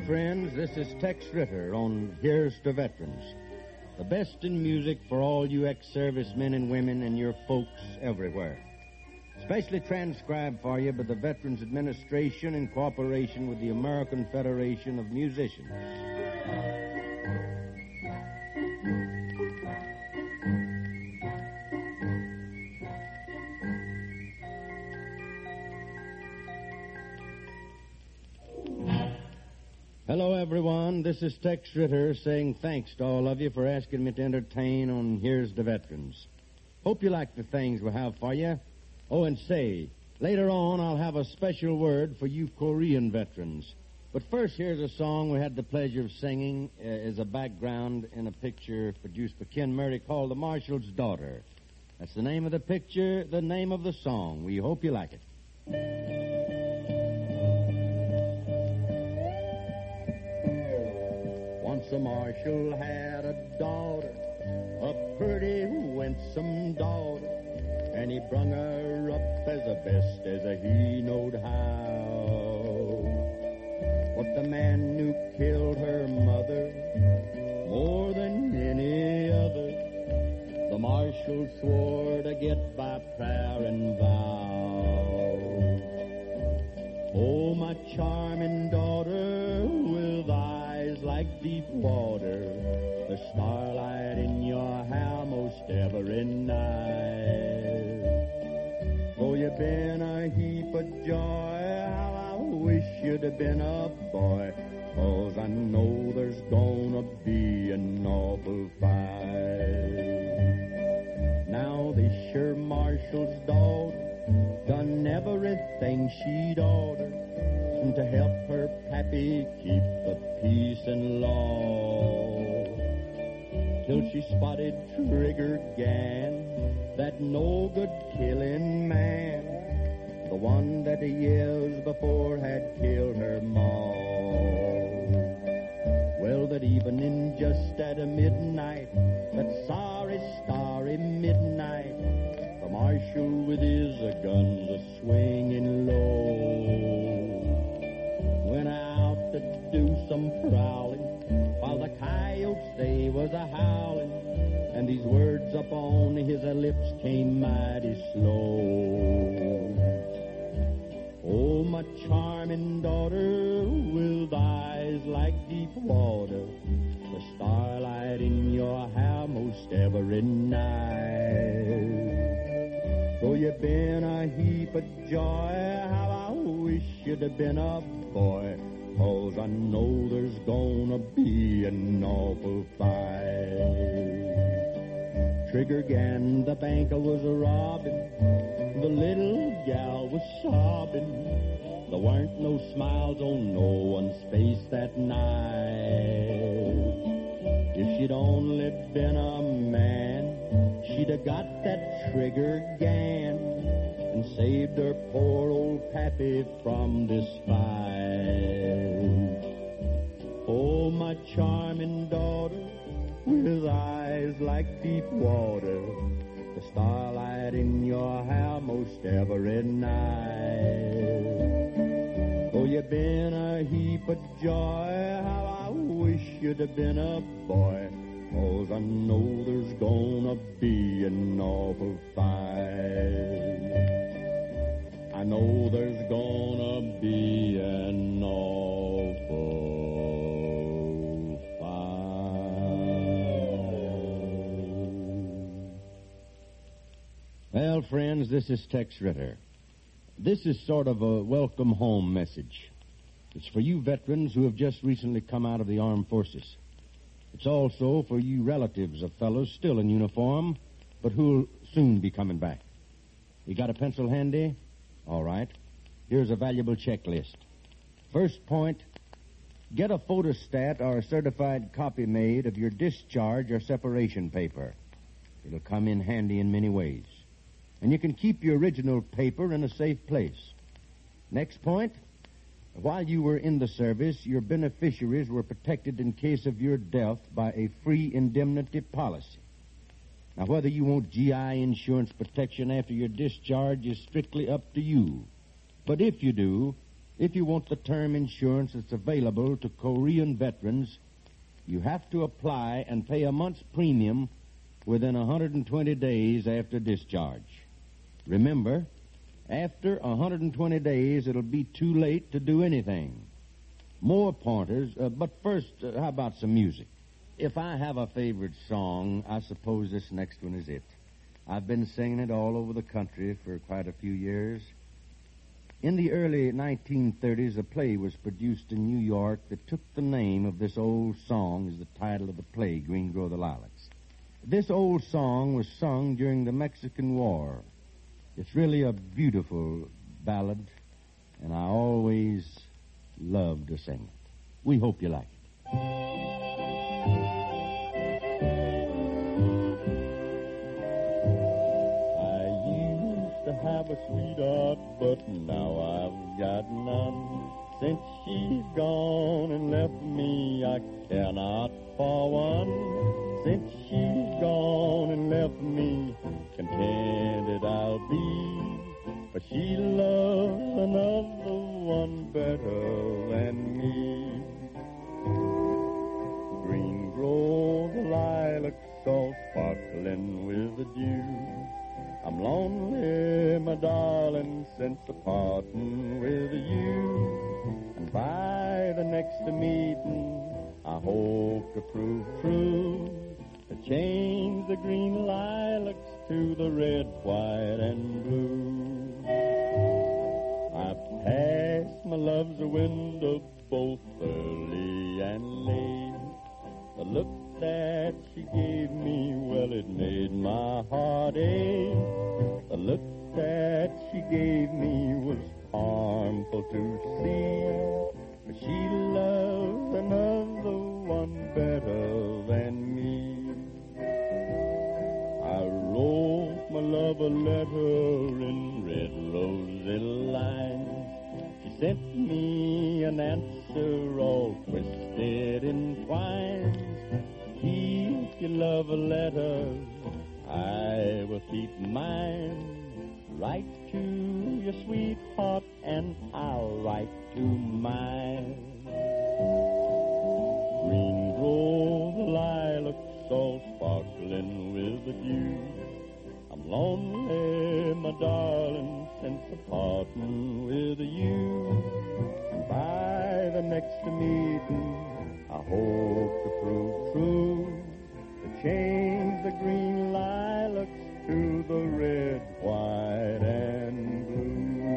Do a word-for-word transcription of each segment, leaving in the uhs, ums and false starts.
friends, this is Tex Ritter on Here's to Veterans. The best in music for all you ex-servicemen and women and your folks everywhere. Specially transcribed for you by the Veterans Administration in cooperation with the American Federation of Musicians. Hello, everyone. This is Tex Ritter saying thanks to all of you for asking me to entertain on Here's the Veterans. Hope you like the things we have for you. Oh, and say, later on I'll have a special word for you Korean veterans. But first, here's a song we had the pleasure of singing uh, as a background in a picture produced by Ken Murray called The Marshal's Daughter. That's the name of the picture, the name of the song. We hope you like it. Once a marshal had a daughter, a pretty winsome daughter, and he brung her up as the best as a he knowed how. But the man who killed her mother more than any other, the marshal swore to get by prayer and vow. Oh, my charming daughter, with eyes like deep water, the starlight in your hair most every night. Though you've been a heap of joy, how I wish you'd have been a boy, 'cause I know there's gonna be an awful fight. Now this sure marshal's daughter done everything she'd order to help her pappy keep the peace and law, till she spotted Trigger Gann, that no-good killing man, the one that years before had killed her ma. Well, that evening just at a midnight, that sorry, starry midnight, the marshal with his guns a-swinging low went out to do some prowling, while the coyotes they was a-howling, and these words up on his lips came mighty slow. Oh, my charming daughter, with eyes like deep water, the starlight in your hair most every night. Though you've been a heap of joy, how I wish you'd have been a boy, 'cause I know there's gonna be an awful fight. Trigger Gann, the banker, was robbing, the little gal was sobbing. There weren't no smiles on no one's face that night. If she'd only been a man, she'd have got that Trigger Gann and saved her poor old pappy from this fight. Oh, my charming daughter, with eyes like deep water, the starlight in your hair most every night. Though you've been a heap of joy, how I wish you'd have been a boy, 'cause I know there's gonna be an awful fight. I know there's gonna be an awful fight. Well, friends, this is Tex Ritter. This is sort of a welcome home message. It's for you veterans who have just recently come out of the armed forces. It's also for you relatives of fellows still in uniform, but who'll soon be coming back. You got a pencil handy? All right. Here's a valuable checklist. First point, get a photostat or a certified copy made of your discharge or separation paper. It'll come in handy in many ways. And you can keep your original paper in a safe place. Next point, while you were in the service, your beneficiaries were protected in case of your death by a free indemnity policy. Now, whether you want G I insurance protection after your discharge is strictly up to you. But if you do, If you want the term insurance that's available to Korean veterans, you have to apply and pay a month's premium within one hundred twenty days after discharge. Remember, after one hundred twenty days, it'll be too late to do anything. More pointers, uh, but first, uh, how about some music? If I have a favorite song, I suppose this next one is it. I've been singing it all over the country for quite a few years. In the early nineteen thirties, a play was produced in New York that took the name of this old song as the title of the play, Green Grow the Lilacs. This old song was sung during the Mexican War. It's really a beautiful ballad, and I always love to sing it. We hope you like it. I used to have a sweetheart, but now I've got none. Since she's gone and left me, I cannot for one. Since she's gone and left me, contented I'll be. But she loves another one better than me. Green grow the lilacs all sparkling with the dew. I'm lonely, my darling, since the parting with you. And by the next meeting, I hope to prove true, to change the green lilacs to the red, white, and blue. I passed my love's a window both early and late. The look that she gave me, well, it made my heart ache. The look that she gave me was harmful to see, but she loves another one better than me. I wrote my love a letter in red rosy lines. She sent me an answer all twisted in twines. Keep your love a letter, I will keep mine. Write to your sweetheart and I'll write to mine. Green grow the lilacs all sparkling with the dew. I'm lonely, my darling, since the parting with you. And by the next meeting, I hope to prove true, to change the green lilacs to the red, white, and blue.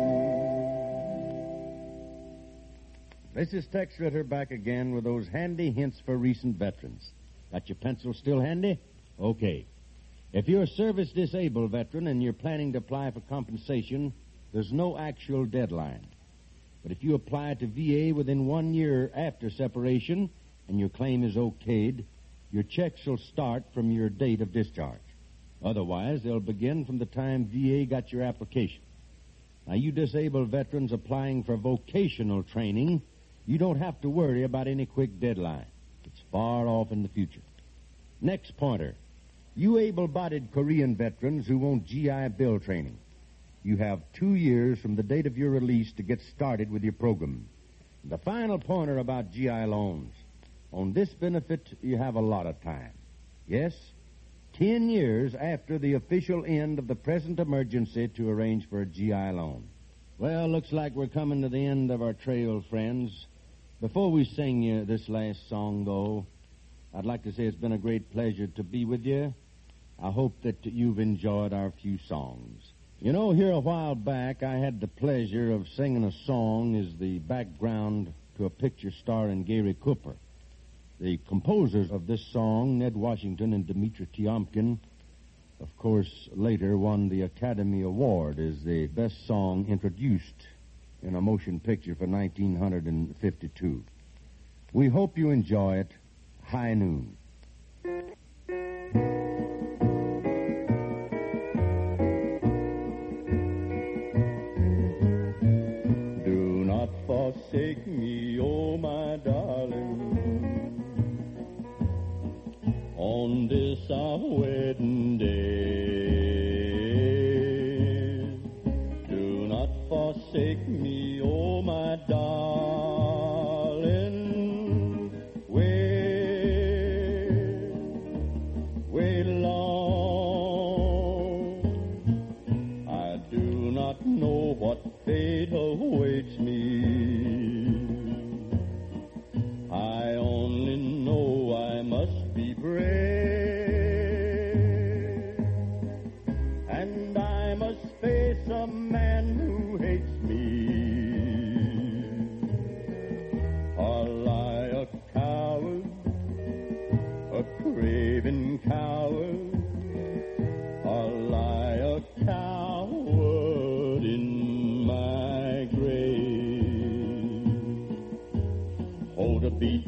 This is Tex Ritter back again with those handy hints for recent veterans. Got your pencil still handy? Okay. If you're a service-disabled veteran and you're planning to apply for compensation, there's no actual deadline. But if you apply to V A within one year after separation and your claim is okayed, your checks will start from your date of discharge. Otherwise, they'll begin from the time V A got your application. Now, you disabled veterans applying for vocational training, you don't have to worry about any quick deadline. It's far off in the future. Next pointer. You able-bodied Korean veterans who want G I Bill training. You have two years from the date of your release to get started with your program. The final pointer about G I loans. On this benefit, you have a lot of time. Yes, ten years after the official end of the present emergency to arrange for a G I loan. Well, looks like we're coming to the end of our trail, friends. Before we sing you this last song, though, I'd like to say it's been a great pleasure to be with you. I hope that you've enjoyed our few songs. You know, here a while back, I had the pleasure of singing a song as the background to a picture starring Gary Cooper. The composers of this song, Ned Washington and Dmitri Tiomkin, of course, later won the Academy Award as the best song introduced in a motion picture for nineteen fifty-two. We hope you enjoy it. High Noon. Do not forsake me, oh my darling, on this our wedding day. Do not forsake me, oh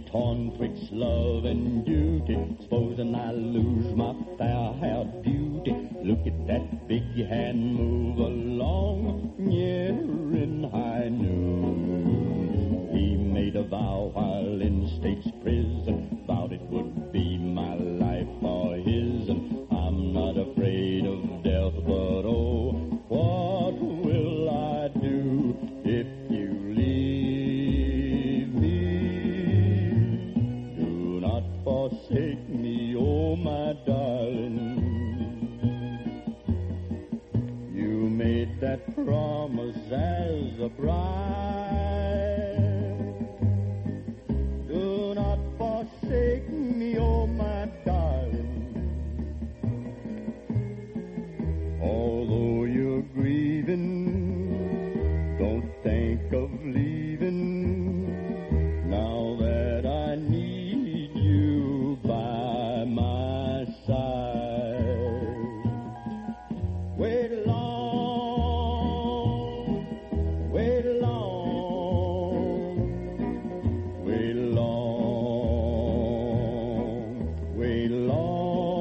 torn twixt love and duty, supposing I lose my fair-haired beauty. Look at that big hand move along, yeah, in high noon. He made a vow while in state's prison, vowed it would be my life or his, and I'm not afraid of death, but oh, what will I do if you leave me? Do not forsake me, oh my darling. You made that promise as a bride. Do not forsake me, oh my darling. Although you're grieving, don't think of leaving. Now that I need you by my side. Wait long, wait long, wait long, wait long.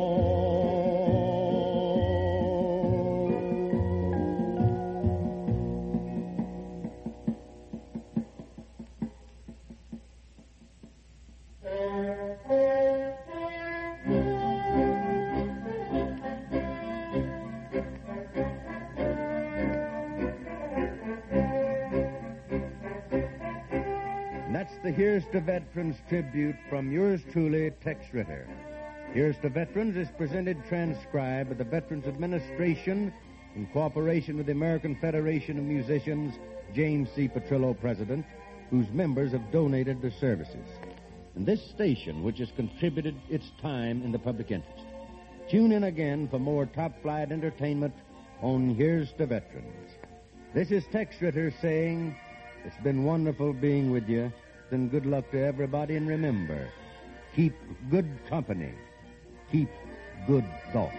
And that's the Here's to Veterans tribute from yours truly, Tex Ritter. Here's to Veterans is presented transcribed by the Veterans Administration in cooperation with the American Federation of Musicians, James C. Petrillo, President, whose members have donated their services. And this station, which has contributed its time in the public interest. Tune in again for more top-flight entertainment on Here's to Veterans. This is Tex Ritter saying, it's been wonderful being with you, and good luck to everybody, and remember, keep good company, keep good thought.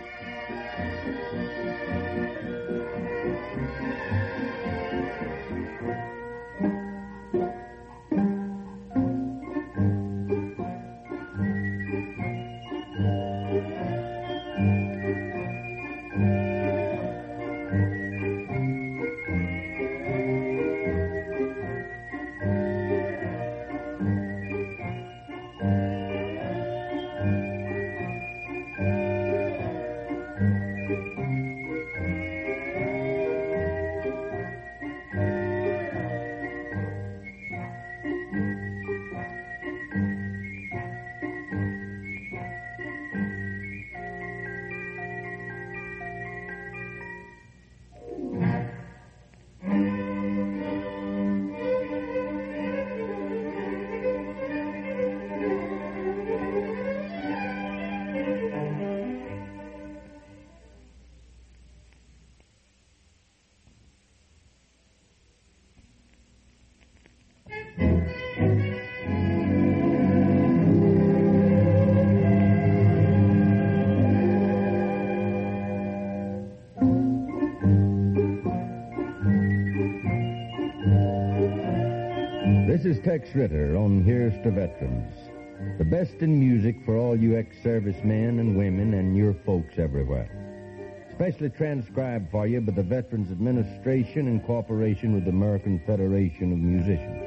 This is Tex Ritter on Here's to Veterans. The best in music for all you ex-servicemen and women and your folks everywhere. Specially transcribed for you by the Veterans Administration in cooperation with the American Federation of Musicians.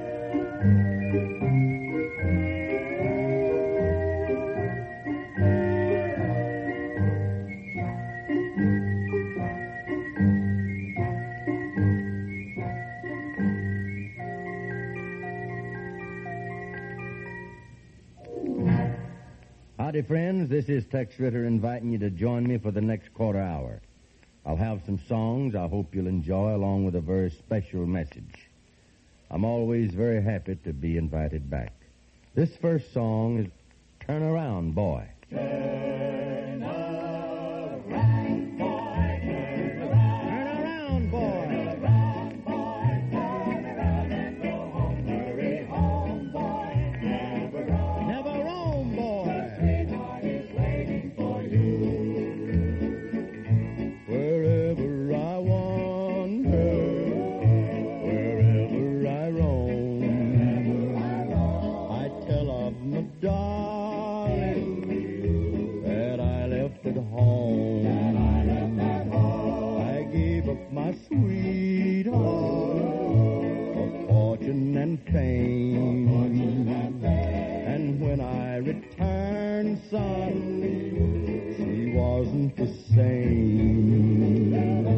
Howdy, friends. This is Tex Ritter inviting you to join me for the next quarter hour. I'll have some songs I hope you'll enjoy, along with a very special message. I'm always very happy to be invited back. This first song is Turn Around, Boy. Turn around, boy, turn Turn around, around. boy. Turn around, boy, turn around and go home. Hurry home, boy, never roam. Never roam, boy. Sweetheart is waiting for you. Wherever I wander, wherever I roam, I tell her wasn't the same.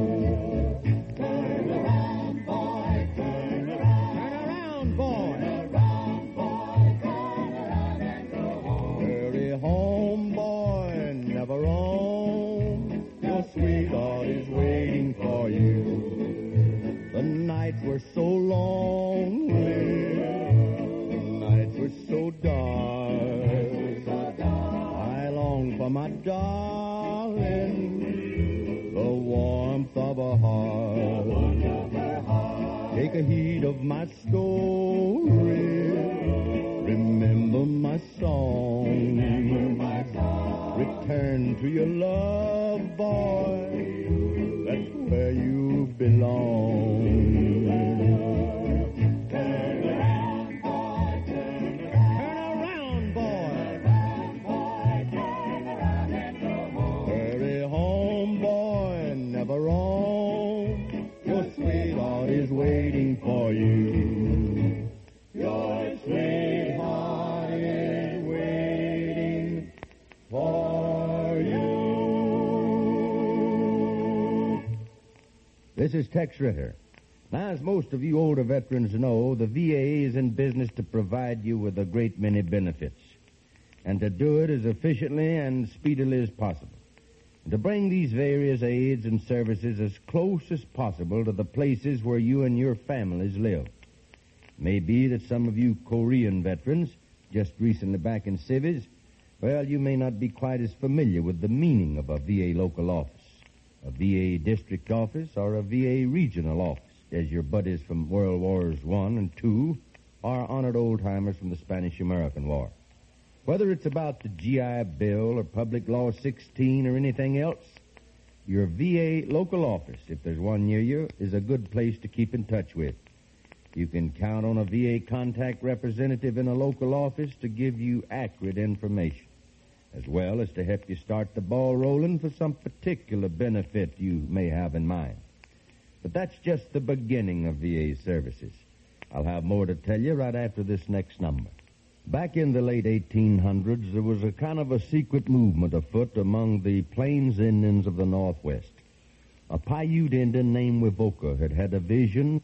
Turn around, boy, turn around. Turn around, boy. Turn around, boy, turn around and go home. Hurry home, boy, never roam. Your sweetheart is waiting for you. The nights were so lonely. The nights were so dark. I long for my darling, the warmth of her heart. Take a heed of my story. Remember my song. Return to your love, boy. That's where you belong. Turn around, boy, turn around. Turn around, boy. Turn around, boy, turn around and go home. Hurry home, boy, never roam. Your sweetheart is waiting for you. Your sweetheart is waiting for you. This is Tex Ritter. Now, as most of you older veterans know, the V A is in business to provide you with a great many benefits, and to do it as efficiently and speedily as possible. And to bring these various aids and services as close as possible to the places where you and your families live. It may be that some of you Korean veterans, just recently back in civis, well, you may not be quite as familiar with the meaning of a V A local office, a V A district office, or a V A regional office, as your buddies from World Wars One and Two are honored old-timers from the Spanish-American War. Whether it's about the G I Bill or Public Law sixteen or anything else, your V A local office, if there's one near you, is a good place to keep in touch with. You can count on a V A contact representative in a local office to give you accurate information, as well as to help you start the ball rolling for some particular benefit you may have in mind. But that's just the beginning of V A services. I'll have more to tell you right after this next number. Back in the late eighteen hundreds, there was a kind of a secret movement afoot among the Plains Indians of the Northwest. A Paiute Indian named Wivoka had had a vision.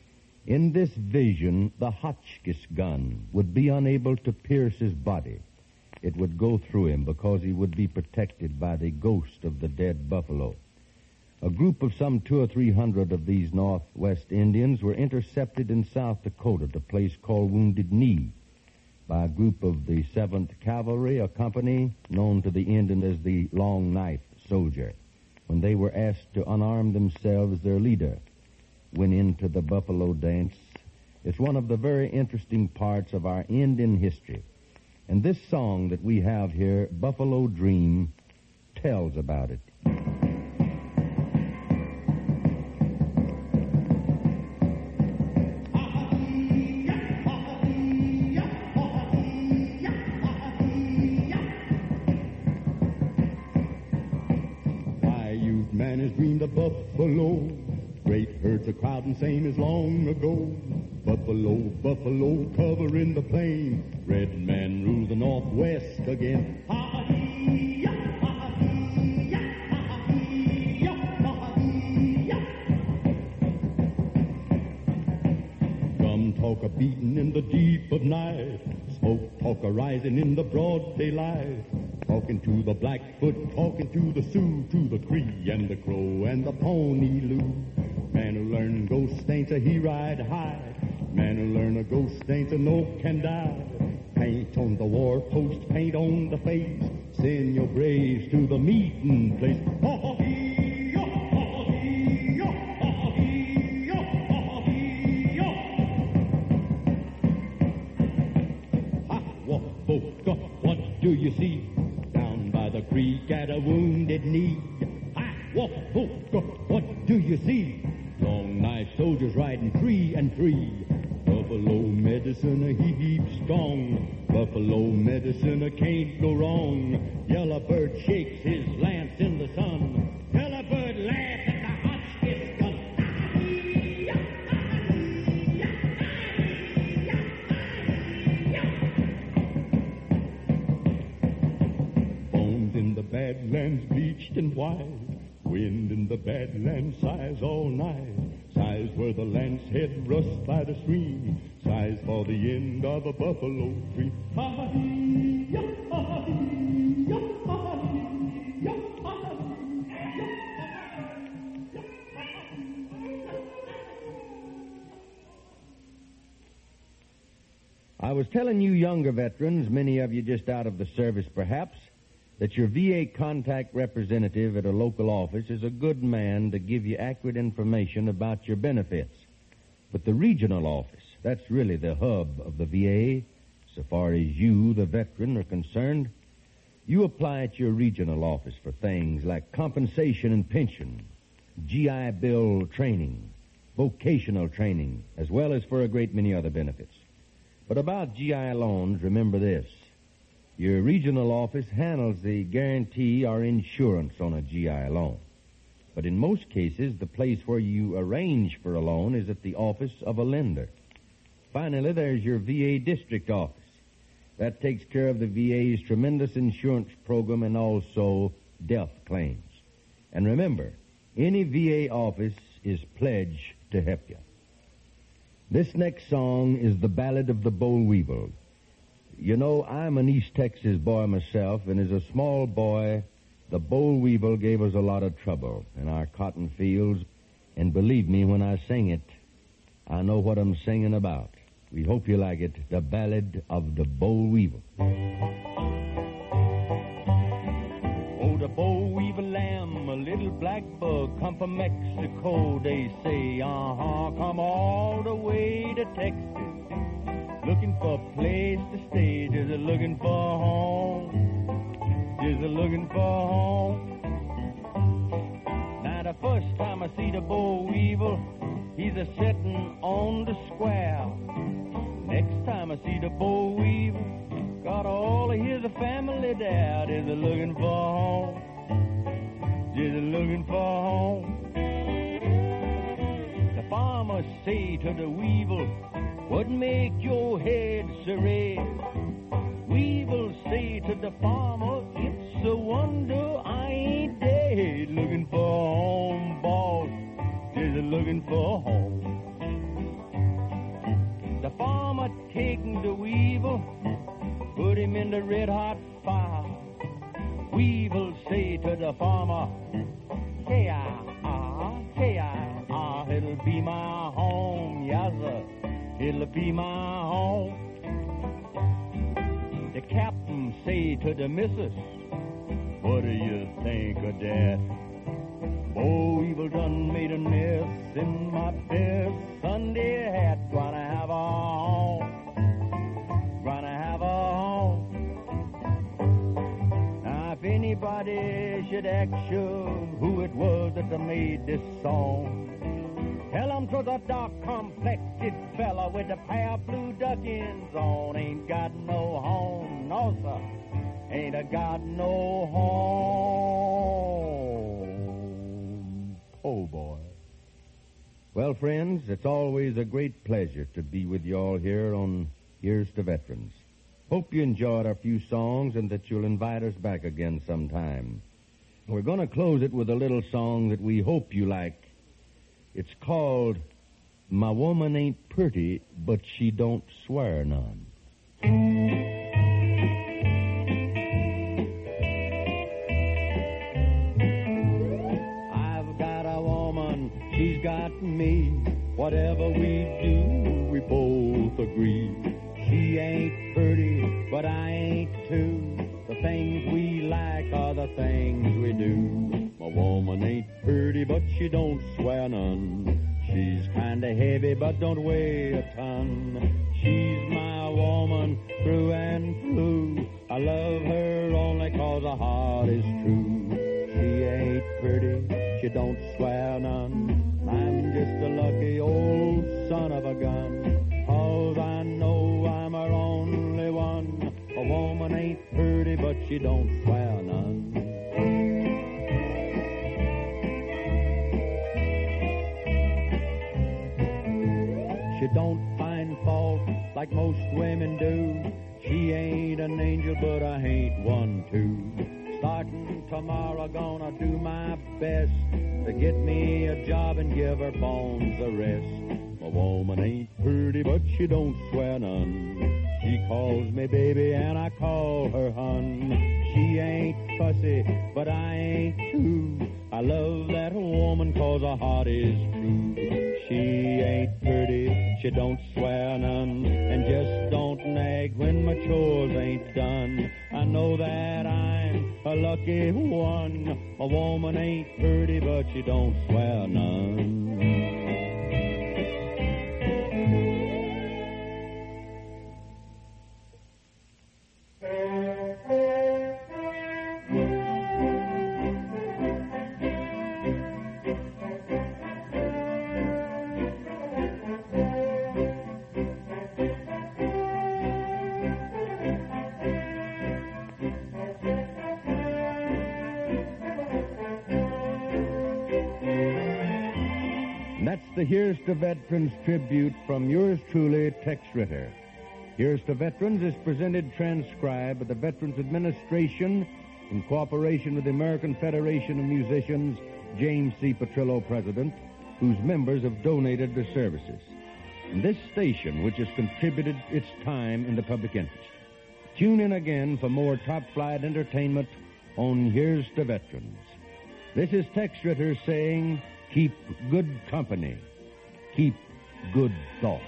In this vision, the Hotchkiss gun would be unable to pierce his body. It would go through him because he would be protected by the ghost of the dead buffalo. A group of some two or three hundred of these Northwest Indians were intercepted in South Dakota at a place called Wounded Knee by a group of the seventh Cavalry, a company known to the Indian as the Long Knife Soldier. When they were asked to unarm themselves, their leader went into the buffalo dance. It's one of the very interesting parts of our Indian history. And this song that we have here, Buffalo Dream, tells about it. Paiute man has dreamed of buffalo. Great herds a crowding same as long ago. Buffalo, buffalo, covering the plain. Red man rule the Northwest again. Drum talk a beating in the deep of night. Smoke talk a rising in the broad daylight. Talking to the Blackfoot, talking to the Sioux, to the Cree and the Crow and the Pony Lou. Man who learn ghost ain't a he ride high. Man who learn a ghost ain't a no can die. Paint on the war post, paint on the face. Send your braves to the meeting place. What do you see down by the creek at a Wounded Knee? What do you see? Long Knife Soldiers riding free and free. Buffalo medicine, a he heap strong. Buffalo medicine, a can't go wrong. Yellow Bird shakes his lance in the sun. Yellow Bird laughs at the Hotchkiss gun. Bones in the Badlands bleach bleached and white. Wind in the Badlands sighs all night. Sighs where the lance head rusts by the stream. Sighs for the end of a buffalo tree. Ha-ha-dee, ya-ha-dee, ya-ha-dee, ya-ha-dee, ya-ha-dee. I was telling you younger veterans, many of you just out of the service perhaps, that your V A contact representative at a local office is a good man to give you accurate information about your benefits. But the regional office, that's really the hub of the V A, so far as you, the veteran, are concerned. You apply at your regional office for things like compensation and pension, G I Bill training, vocational training, as well as for a great many other benefits. But about G I loans, remember this. Your regional office handles the guarantee or insurance on a G I loan. But in most cases, the place where you arrange for a loan is at the office of a lender. Finally, there's your V A district office. That takes care of the V A's tremendous insurance program and also death claims. And remember, any V A office is pledged to help you. This next song is the Ballad of the Boll Weevil. You know, I'm an East Texas boy myself, and as a small boy, the boll weevil gave us a lot of trouble in our cotton fields. And believe me, when I sing it, I know what I'm singing about. We hope you like it, the Ballad of the Boll Weevil. Oh, the boll weevil lamb, a little black bug, come from Mexico, they say. Uh-huh, come all the way to Texas. Looking for a place to stay, just a looking for a home, just a looking for a home. Now the first time I see the boll weevil, he's a sitting on the square. Next time I see the boll weevil, got all of his family there, just a looking for a home, just a looking for a home. The farmer say to the weevil, what make your head so red? Weevil say to the farmer, it's a wonder I ain't dead. Looking for a home, boss, just looking for a home. The farmer taking the weevil, put him in the red hot fire. Weevil say to the farmer, K-I-R, K-I-R, it'll be my home, yes sir. It'll be my home. The captain say to the missus, what do you think of that? Boll weevil done made a mess in my best Sunday hat. Gonna have a home, gonna have a home. Now if anybody should ask you who it was that made this song, tell him 'twas a dark-complected fella with a pair of blue duckins on. Ain't got no home, no, sir. Ain't a got no home. Oh, boy. Well, friends, it's always a great pleasure to be with you all here on Here's to Veterans. Hope you enjoyed our few songs and that you'll invite us back again sometime. We're going to close it with a little song that we hope you like. It's called My Woman Ain't Pretty, But She Don't Swear None. I've got a woman, she's got me. Whatever we do, we both agree. She ain't pretty, but I ain't too. The things we like are the things we do. My woman ain't pretty, but she don't swear none. She's kinda heavy, but don't weigh a ton. She's my woman through and through. I love her only 'cause her heart is true. She ain't pretty, she don't swear none. I'm just a lucky old son of a gun. 'Cause I know I'm her only one. A woman ain't pretty, but she don't swear none. She don't find fault like most women do. She ain't an angel, but I ain't one too. Start starting tomorrow, gonna do my best to get me a job and give her bones a rest. My woman ain't pretty, but she don't swear none. She calls me baby and I call her hun. She ain't fussy, but I ain't too. I love that woman 'cause her heart is true. She ain't pretty, she don't swear none, and just don't nag when my chores ain't done. I know that I'm a lucky one. A woman ain't pretty, but she don't swear none. That's the Here's to Veterans tribute from yours truly, Tex Ritter. Here's to Veterans is presented transcribed by the Veterans Administration in cooperation with the American Federation of Musicians, James C. Petrillo, President, whose members have donated their services. And this station, which has contributed its time in the public interest. Tune in again for more top-flight entertainment on Here's to Veterans. This is Tex Ritter saying, keep good company. Keep good thoughts.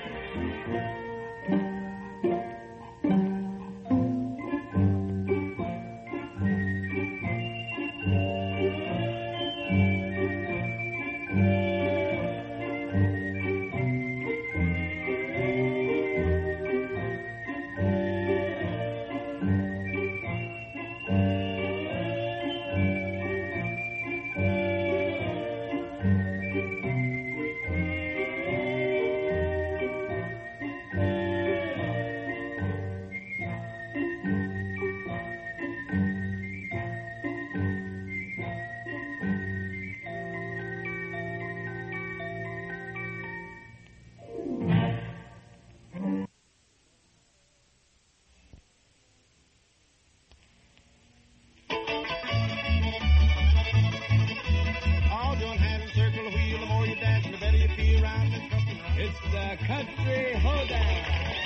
It's the Country Hoedown.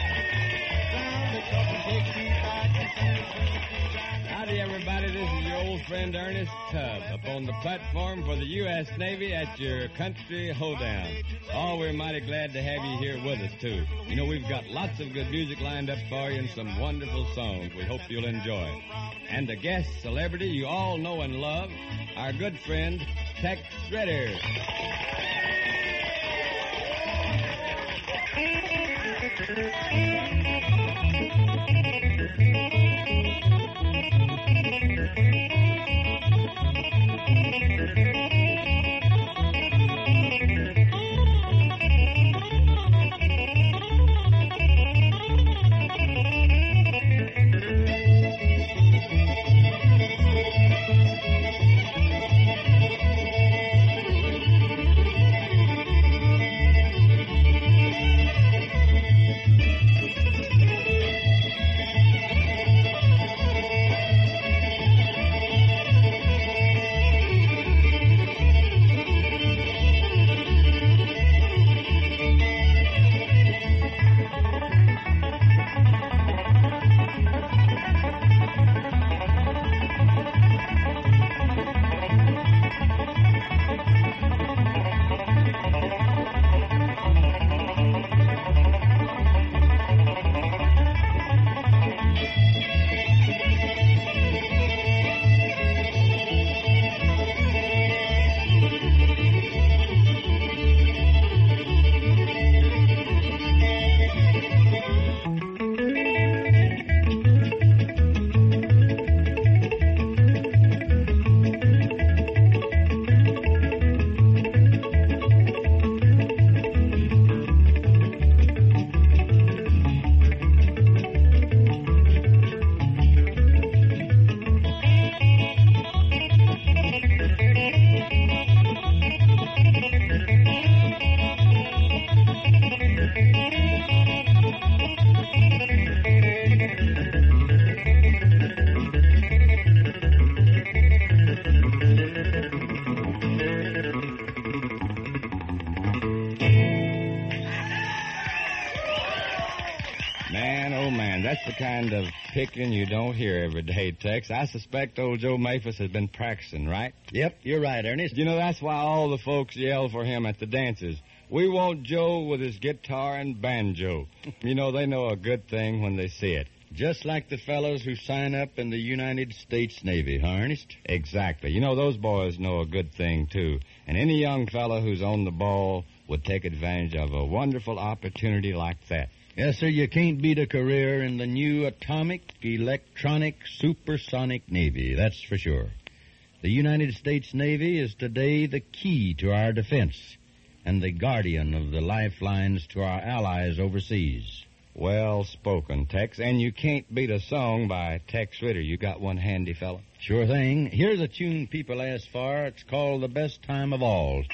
Howdy, everybody. This is your old friend Ernest Tubb up on the platform for the U S Navy at your Country Hoedown. Oh, we're mighty glad to have you here with us, too. You know, we've got lots of good music lined up for you and some wonderful songs we hope you'll enjoy. And a guest celebrity you all know and love, our good friend Tex Ritter. That's the kind of picking you don't hear every day, Tex. I suspect old Joe Maphis has been practicing, right? Yep, you're right, Ernest. You know, that's why all the folks yell for him at the dances. We want Joe with his guitar and banjo. You know, they know a good thing when they see it. Just like the fellows who sign up in the United States Navy, huh, Ernest? Exactly. You know, those boys know a good thing, too. And any young fellow who's on the ball would take advantage of a wonderful opportunity like that. Yes, sir, you can't beat a career in the new atomic, electronic, supersonic Navy, that's for sure. The United States Navy is today the key to our defense and the guardian of the lifelines to our allies overseas. Well spoken, Tex. And you can't beat a song by Tex Ritter. You got one handy, fella? Sure thing. Here's a tune people ask for. It's called The Best Time of All.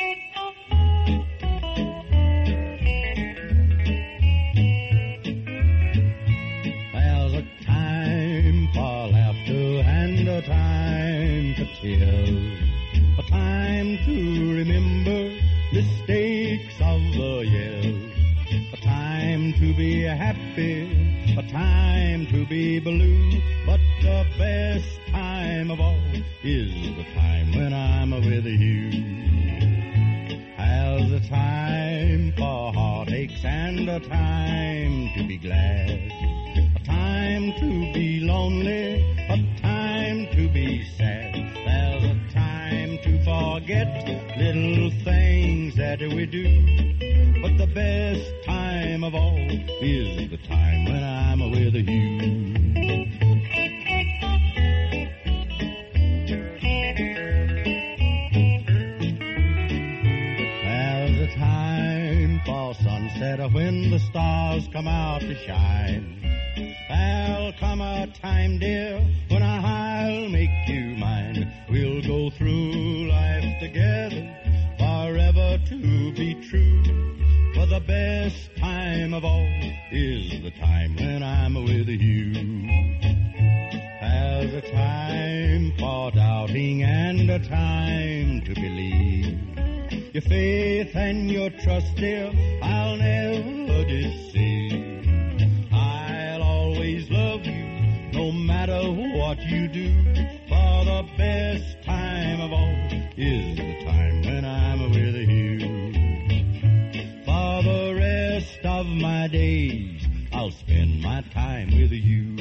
There's a time for laughter and a time for tears. A time to remember mistakes of the years. A time to be happy, a time to be blue. But the best time of all is the time when I'm with you. There's a time for heartaches and a time to be glad. A time to be lonely, a time to be sad. There's a time to forget little things that we do. But the best time of all is the time when I'm with you. There's a time for sunset when the stars come out to shine. There'll come a time, dear, when I'll make you mine. We'll go through life together, forever to be true. For the best time of all is the time when I'm with you. There's a time for doubting and a time to believe. Your faith and your trust, dear, I'll never deceive. I'll always love you, no matter what you do. For the best time of all is the time when I'm with you. For the rest of my days, I'll spend my time with you.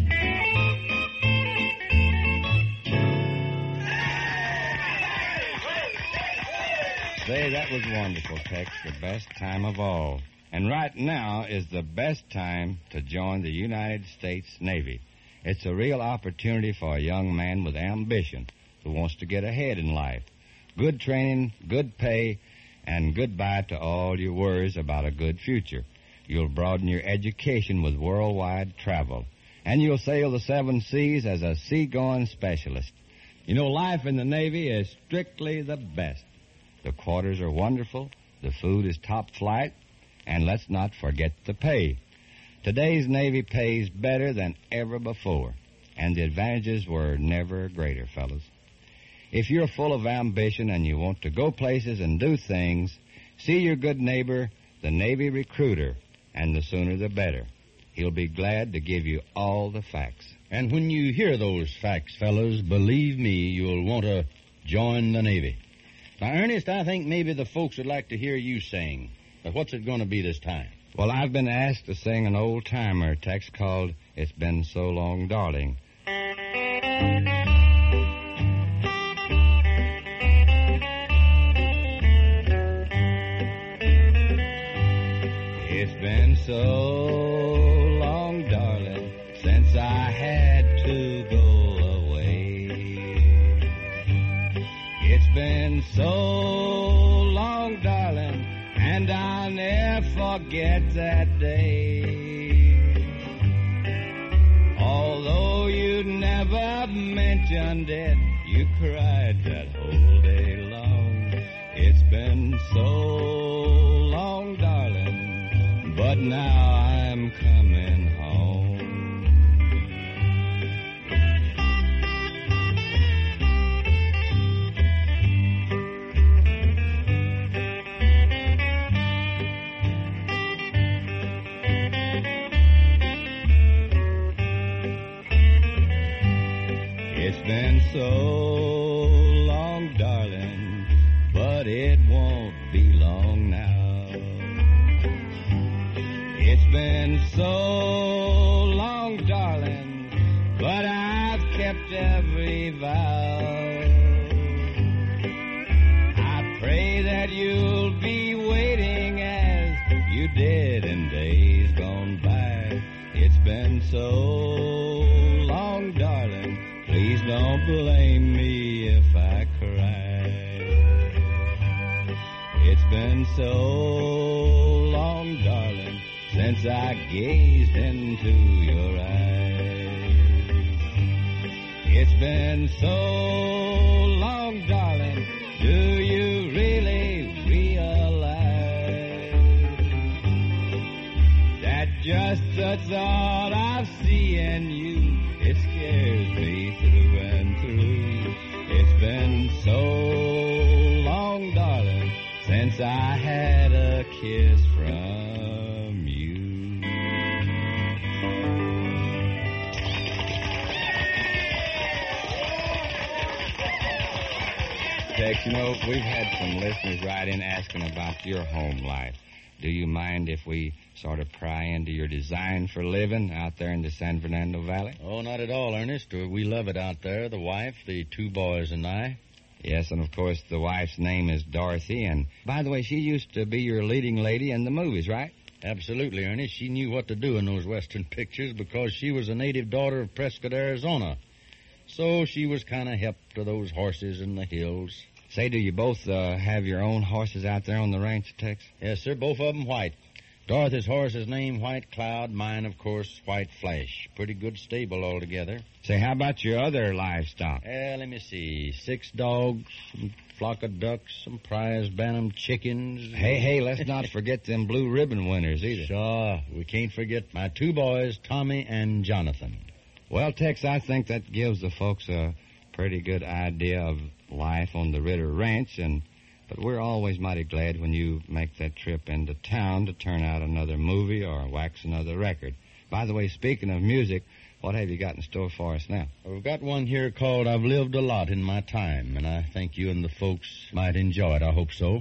Say, that was wonderful, Tex. The best time of all. And right now is the best time to join the United States Navy. It's a real opportunity for a young man with ambition who wants to get ahead in life. Good training, good pay, and goodbye to all your worries about a good future. You'll broaden your education with worldwide travel. And you'll sail the seven seas as a seagoing specialist. You know, life in the Navy is strictly the best. The quarters are wonderful, the food is top flight, and let's not forget the pay. Today's Navy pays better than ever before, and the advantages were never greater, fellas. If you're full of ambition and you want to go places and do things, see your good neighbor, the Navy recruiter, and the sooner the better. He'll be glad to give you all the facts. And when you hear those facts, fellas, believe me, you'll want to join the Navy. Now, Ernest, I think maybe the folks would like to hear you sing. But what's it going to be this time? Well, I've been asked to sing an old-timer text called It's Been So Long, Darling. It's been so long, darling, since I had to go away. It's been so long, darling, and I'll never forget that day. Although you never mentioned it, you cried that whole day long. It's been so long, darling, but now I'm coming home. did in days gone by. It's been so long, darling, please don't blame me if I cry. It's been so long, darling, since I gazed into your eyes. It's been so long, darling, do you really realize that just the thought of seeing you, it scares me through and through. It's been so long, darling, since I had a kiss from you. Tex, you know, we've had some listeners write in asking about your home life. Do you mind if we sort of pry into your design for living out there in the San Fernando Valley? Oh, not at all, Ernest. We love it out there, the wife, the two boys, and I. Yes, and of course the wife's name is Dorothy, and by the way, she used to be your leading lady in the movies, right? Absolutely, Ernest. She knew what to do in those Western pictures because she was a native daughter of Prescott, Arizona. So she was kind of hep to those horses in the hills. Say, do you both uh, have your own horses out there on the ranch, Tex? Yes, sir, both of them white. Dorothy's horse is named White Cloud. Mine, of course, White Flash. Pretty good stable altogether. Say, how about your other livestock? Uh, let me see. Six dogs, some flock of ducks, some prize bantam chickens. Hey, hey, let's not forget them blue ribbon winners either. Sure, we can't forget my two boys, Tommy and Jonathan. Well, Tex, I think that gives the folks a pretty good idea of life on the Ritter Ranch, and but we're always mighty glad when you make that trip into town to turn out another movie or wax another record. By the way, speaking of music, what have you got in store for us now? Well, we've got one here called I've Lived a Lot in My Time, and I think you and the folks might enjoy it. I hope so.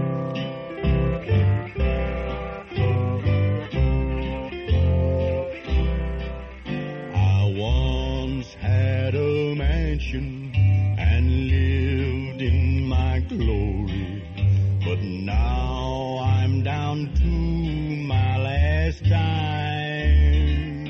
I once had a mansion and lived in my glory, but now I'm down to my last dime.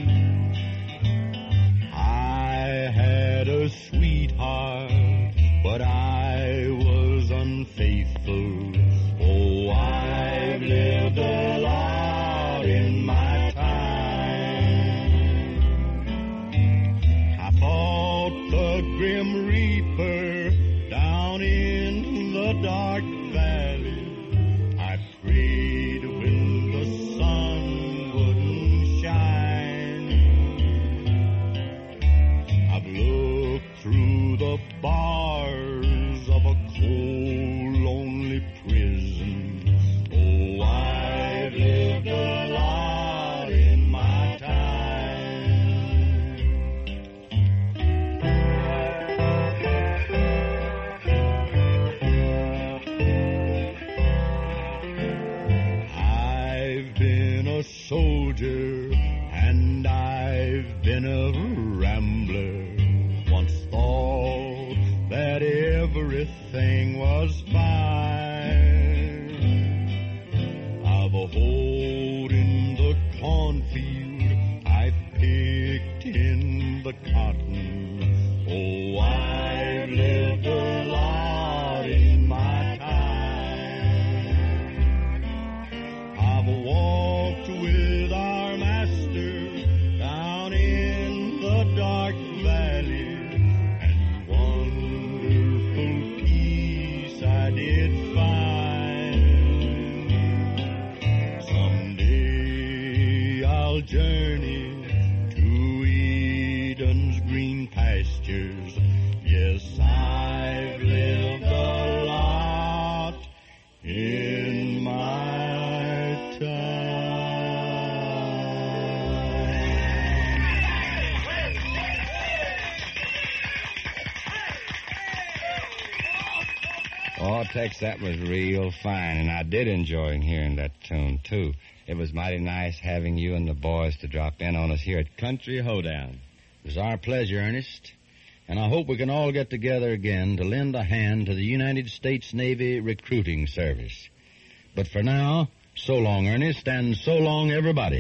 I had a sweetheart, but I was unfaithful. Oh, I've lived a lot in my time. I fought the Grim Reaper down in the dark valley. I prayed when the sun wouldn't shine. I've looked through the bars of a cold, lonely prison. Oh, I've lived a lot in my time. I've been a soldier and I've been a rambler. Once thought that everything was fine. I've a hold in the cornfield, I picked in the cotton. Oh, I've lived a lot in my time. I've walked with our master down in the dark valley, and wonderful peace I did find. Someday I'll journey to Eden's green pastures. Yes, I've lived a lot in my time. Oh, Tex, that was real fine, and I did enjoy hearing that tune, too. It was mighty nice having you and the boys to drop in on us here at Country Hoedown. It was our pleasure, Ernest. And I hope we can all get together again to lend a hand to the United States Navy Recruiting Service. But for now, So long, Ernest, and so long, everybody.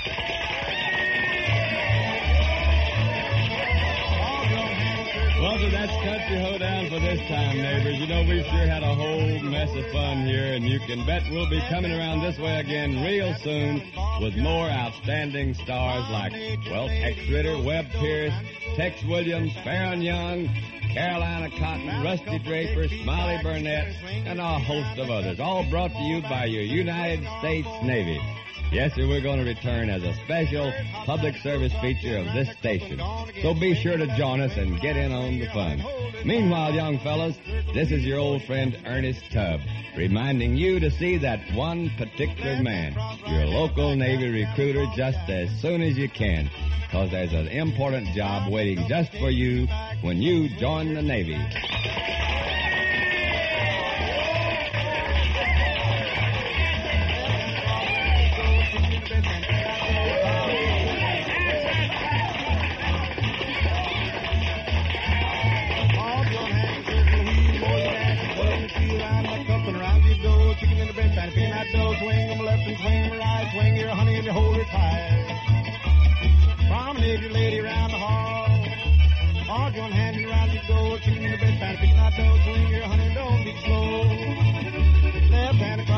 Well, so that's Country Hoedown for this time, neighbors. You know, we've sure had a whole mess of fun here, and you can bet we'll be coming around this way again real soon with more outstanding stars like, well, Tex Ritter, Webb Pierce, Tex Williams, Farron Young, Carolina Cotton, Rusty Draper, Smiley Burnett, and a host of others, all brought to you by your United States Navy. Yes, sir, we're going to return as a special public service feature of this station. So be sure to join us and get in on the fun. Meanwhile, young fellas, this is your old friend Ernest Tubb, reminding you to see that one particular man, your local Navy recruiter, just as soon as you can, because there's an important job waiting just for you when you join the Navy. Left hand